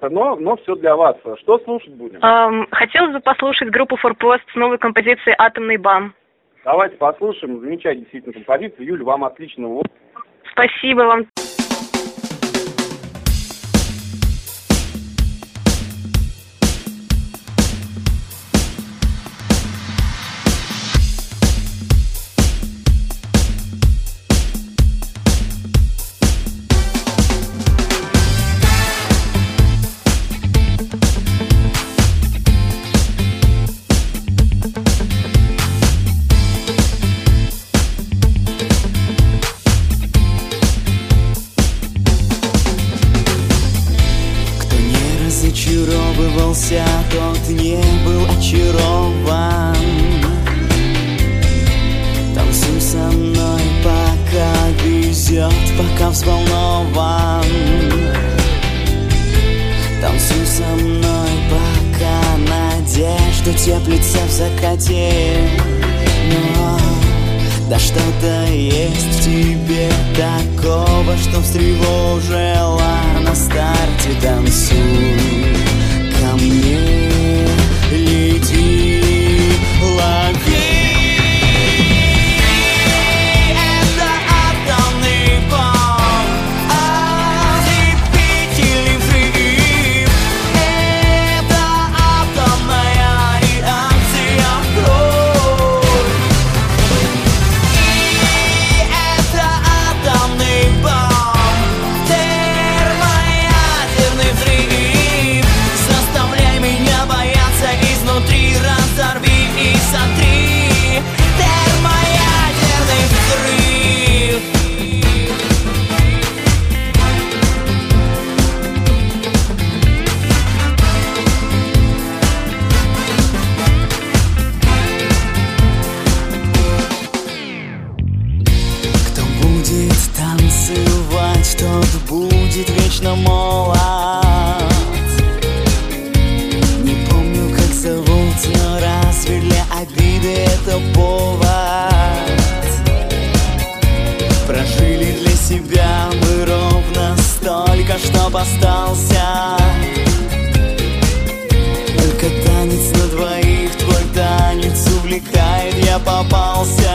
но все для вас. Что слушать будем? Хотелось бы послушать группу «Форпост» с новой композицией «Атомный бам». Давайте послушаем. Замечательная действительно композиция. Юль, вам отличного отдыха. Спасибо вам. Разочаровывался, тот не был очарован. Танцуй со мной, пока везет, пока взволнован. Танцуй со мной, пока надежда теплится в закате. Но да что-то есть в тебе такого, что встревожило на старте. Танцуй ко мне, лети, лови. Это атомный бом, ослепительный взрыв. Это атомная реакция в кровь. И это атомный бом, термоядерный взрыв. Заставляй меня бояться изнутри, разорви и сотри. Термоядерный взрыв. Кто будет танцевать, тот будет вечно молод. Не помню, как зовут, но разве для обиды это повод? Прожили для себя мы ровно столько, чтоб остался только танец на двоих. Твой танец увлекает, я попался.